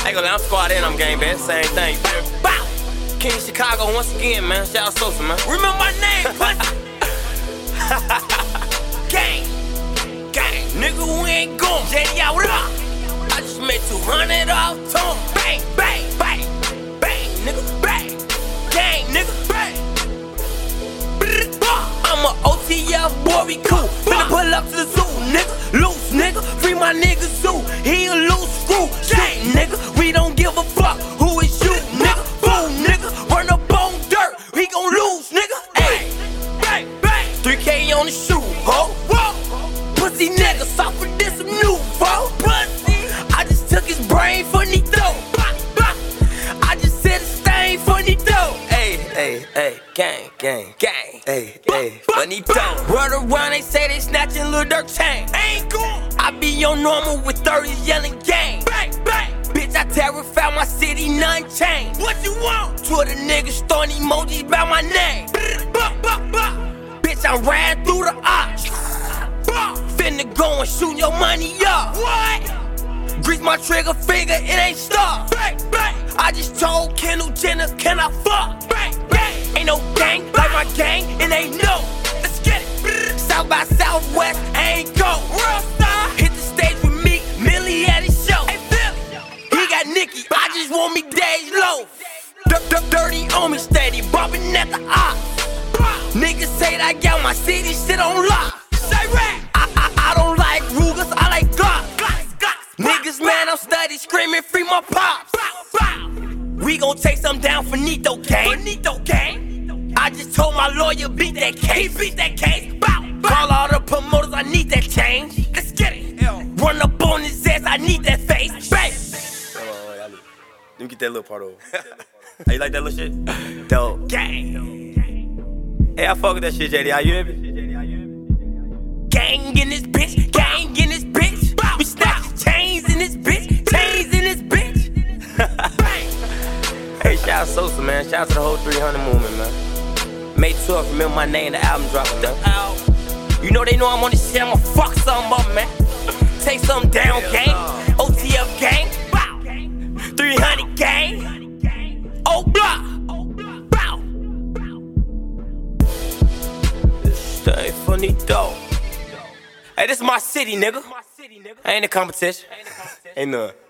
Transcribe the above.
ain't gonna lie, I'm squad and I'm gang bang, same thing, you feel me? Bow! King Chicago once again, man. Shout out Sosa, man. Remember my name, pussy! Gang! Gang! Nigga, we ain't going. JD out, what up? I just made 200 off tone. Bang, bang, bang, bang, nigga, bang. Gang, nigga, bang. I'm a OTF boy, we cool. Finna pull up to the zoo, nigga. Loose, nigga. Free my nigga zoo. He a loose screw. Gang, nigga. We don't give a fuck. Who is you, nigga? Fool, nigga. Run up on dirt. He gon' lose, nigga. Ayy. Bang, bang. 3K on the shoe, ho. Whoa. Pussy nigga. Soft for this, some new, bro. Pussy. I just took his brain for me, though. I just said a stain for me, though. Ayy, ayy, ayy. Gang, gang, gang. Ayy, ayy. Funny though. Run around, they say they snatching Lil Durk chain. Ain't cool. I be on normal with 30s yelling gang. Bang, bang. Bitch, I terrified my city, none change. What you want? Twitter niggas throwing emojis about my name. Bitch, I'm riding through the arch. Finna go and shoot your money up. What? Grease my trigger finger, it ain't stop. Bang, bang. I just told Kendall Jenner, can I fuck? Bang, bang. Ain't no gang like my gang, and they know. Let's get it. South by Southwest, ain't go. Real star. Hit the stage with me, Millie at his show. Hey, Philly. He got Nicki, I just want me days low. Dirty on me, steady bumping at the ops. Niggas say that I got my city shit on lock. Say rap. I don't like Rugas, I like Glocks. Niggas, man, I'm steady screaming, free my pops. We gon' take some down for Nito gang. I just told my lawyer, beat that case. Beat that case. Call all the promoters, I need that change. Let's get it. Run up on his ass, I need that face. Bang. Let me get that little part over. Hey, you like that little shit? Dope. Gang. Hey, I fuck with that shit, JD. How you hear me? Gang in this bitch. Gang in this bitch. We snatch chains in this bitch. Chains in this bitch. Hey, shout out Sosa, man. Shout out to the whole 300 movement, man. May 12th, remember my name, the album dropping, man. You know they know I'm on this shit, I'ma fuck something up, man. Take something down, gang. OTF gang. 300 gang. Oh, blah. Bow. This ain't funny, though. Hey, this is my city, nigga. I ain't a competition. Ain't none.